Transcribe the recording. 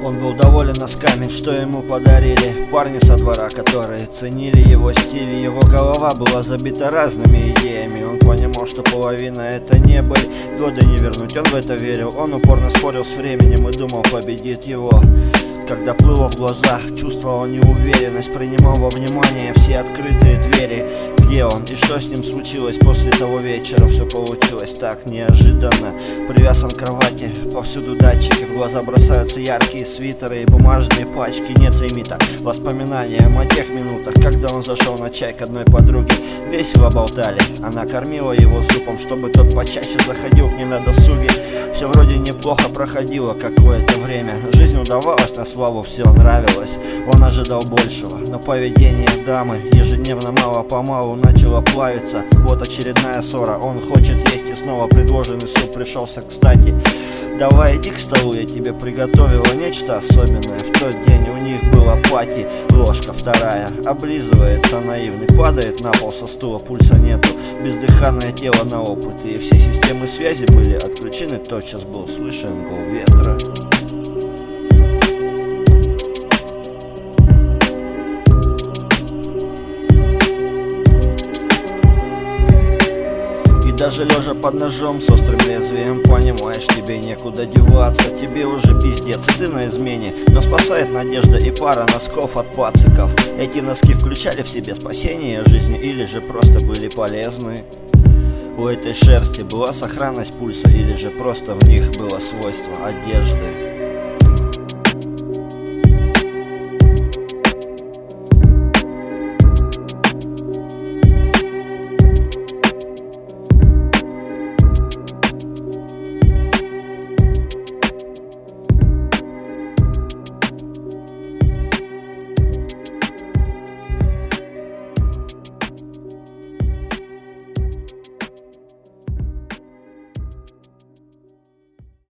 Он был доволен носками, что ему подарили парни со двора, которые ценили его стиль. Его голова была забита разными идеями. Он понимал, что половина это не были годы не вернуть. Он в это верил, он упорно спорил с временем и думал, победит его. Когда плыло в глазах, чувствовал неуверенность, принимал во внимание все открытые двери. Где он и что с ним случилось после того вечера? Все получилось так неожиданно. Привязан к кровати, повсюду датчики, в глаза бросаются яркие свитеры и бумажные пачки. Нет лимита воспоминаниям о тех минутах, когда он зашел на чай к одной подруге. Весело болтали, она кормила его супом, чтобы тот почаще заходил к ней на досуге. Все вроде неплохо проходило какое-то время. Жизнь удавалась на славу, все нравилось. Он ожидал большего, но поведение дамы ежедневно мало-помалу начало плавиться. Вот очередная ссора, он хочет есть и снова предложенный суп пришелся кстати. Давай иди к столу, я тебе приготовила нечто особенное. В тот день у них была пати, ложка вторая. Облизывается наивный, падает на пол со стула, пульса нету. Бездыханное тело на опыт, и все системы связи были отключены. Тотчас был слышен гул ветра. Даже лежа под ножом с острым лезвием, понимаешь, тебе некуда деваться. Тебе уже пиздец, ты на измене, но спасает надежда и пара носков от пациков. Эти носки включали в себе спасение жизни или же просто были полезны? У этой шерсти была сохранность пульса или же просто в них было свойство одежды?